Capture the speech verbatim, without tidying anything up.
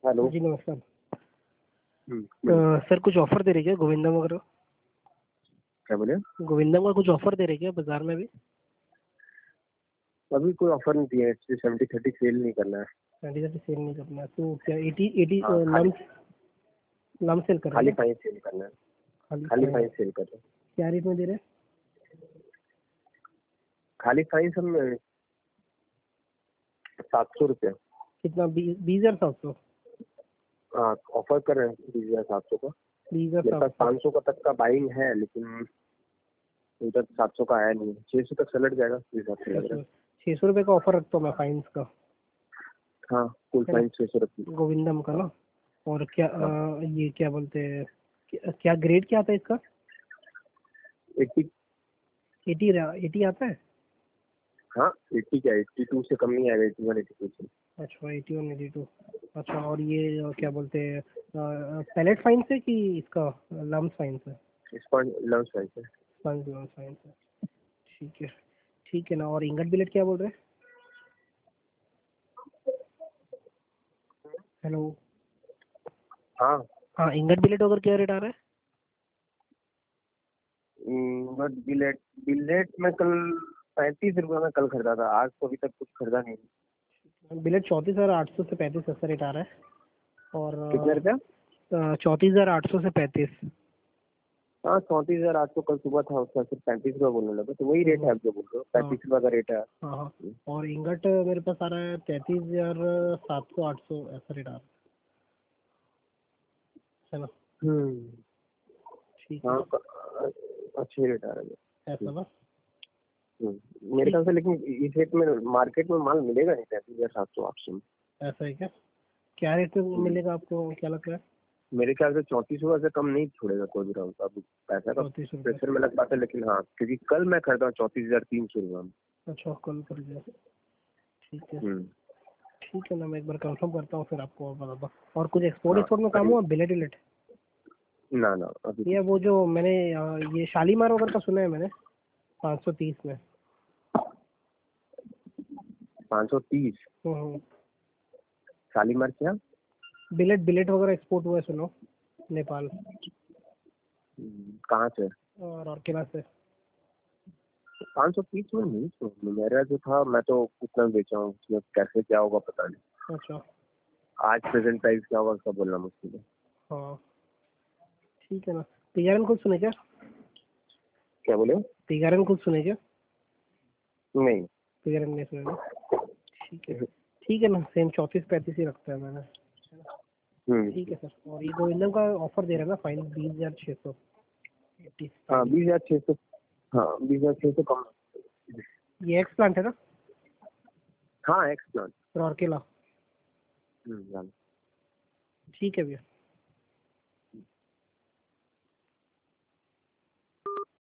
Hello जी नमस्कार। हम्म, अ, बोलिए। Sir कुछ ऑफर दे रही क्या गोविंदम वगैरह? क्या बोले? गोविंदम का कुछ ऑफर दे रही क्या बाजार में भी? अभी कोई ऑफर नहीं दिया है, इसलिए सेवेंटी थर्टी सेल नहीं करना है। ट्वेंटी थर्टी सेल नहीं करना है, तो क्या एटी एटी हाँ, खाली लम लम सेल कर रहे खाली हैं क्या? फाइन सेल करना है। खाली खाली फाइन फाइन सेल कर रहे हैं। क्या रेट में दे रहे हैं? खाली फाइन सब में सात सौ रुपया। कितना? बीस बीस हजार सात सौ? हाँ, ऑफर कर रहे हैं बीस हजार सात सौ का। बीस हजार मेरे पास सात सौ पाँच सौ का तक का बाइंग है, लेकिन उधर सात सौ का आया नहीं है। छह सौ तक सलट जाएगा इस हिसाब से लग रहा है। छः सौ रुपये का ऑफर रखता हूँ मैं फाइन्स का, हाँ, फुल है ना, फाइन छह सौ रखी। गोविंदम का ना। और क्या हाँ, अ, ये क्या बोलते हैं, क्या, क्या ग्रेड क्या आता है इसका? एट्टी। एटी एटी आता है? हाँ, एट्टी क्या, एट्टी टू से कम नहीं आएगा, एट्टी वन एट्टी टू से। अच्छा, एटी वन एटी टू। अच्छा, और ये अ, क्या बोलते हैं, पैलेट फाइन से कि इसका लम्स फाइन से? इस पॉइंट लंच फाइन से। फाइन लम्स फाइन से। ठीक है, ठीक है ना। और इंगट बिलेट क्या बोल रहे हैं? हेलो। हाँ, हाँ, इंगट बिलेट अगर क्या रेट आ रहा है? बट बिलेट बिलेट में कल पैंतीस रुपये में कल खरीदा था, आज तो अभी तक कुछ खरीदा नहीं। बिलेट चौंतीस हजार आठ सौ से पैंतीस ऐसा रेट आ रहा है। कितने रुपया? और चौंतीस हजार आठ सौ से पैंतीस। हाँ, चौंतीस हजार आज तो कल सुबह था, उसका सिर्फ पैंतीस रुपया बोलने लगा, तो वही रेट है आप जो बोल रहे हो, हाँ पैंतीस रुपया का रेट है। हाँ हाँ। और इंगट मेरे पास आ रहा है तैंतीस हजार सात सौ आठ सौ ऐसा रेट आ रहा है ना। हम्म। ठीक है, हाँ, क- अच्छे रेट आ रहे हैं। ऐसा ना। हम्म, मेरे ठीक, ख्याल से, लेकिन इस रेट में मार्केट में माल मिलेगा नहीं पैंतीस हजार सात सौ आठ सौ में। ऐसा है क्या? क्या रेट में हम्म, मिलेगा आपको, क्या लगता है? मेरे ख्याल से चौंतीस रुपये से कम नहीं छोड़ेगा कोई भी राउंड। अभी पैसा का चौंतीस रुपये? प्रेशर में लग पाता है, लेकिन हाँ, क्योंकि कल मैं खरीदा हूँ चौंतीस हजार तीन सौ रुपये में। अच्छा, कल कर दिया। ठीक है, हम्म, ठीक है ना, मैं एक बार कंफर्म करता हूँ फिर आपको और बताता हूँ। और कुछ एक्सपोर्ट हाँ, एक्सपोर्ट में काम अभी हुआ बिलेट विलेट? ना ना अभी ये कुछ वो जो मैंने अ, ये शालीमार वगैरह का सुना है मैंने, पाँच सौ तीस में। पाँच सौ तीस। हम्म, शालीमार क्या? बिलेट बिलेट वगैरह एक्सपोर्ट हुआ है सुनो, नेपाल हम्म, कहाँ से? और औरकेला से। पाँच सौ तीस में नहीं, तो मेरा जो था मैं तो उतना बेचा हूँ, उसमें कैसे क्या होगा पता नहीं। अच्छा, आज प्रेजेंट प्राइस क्या होगा उसका बोलना मुश्किल है। हाँ, ठीक है ना। तिगारन कुछ सुने क्या? क्या बोले? तिगारन कुछ सुने क्या? नहीं। तिगारन नहीं सुने ना। ठीक है, ठीक है ना, सेम चौंतीस पैंतीस ही रखता है मैंने। हम्म, ठीक है सर। और ये गोविंदम का ऑफर दे रहा है ना, फाइन बीस हजार छः सौ एट्टी हाँ, फाइव। बीस हजार छः सौ। हाँ, बीस हजार छः सौ कम। ये एक्स प्लांट है ना, हाँ, एक्स प्लान। और औरकेला। हम्म, ठीक है भैया।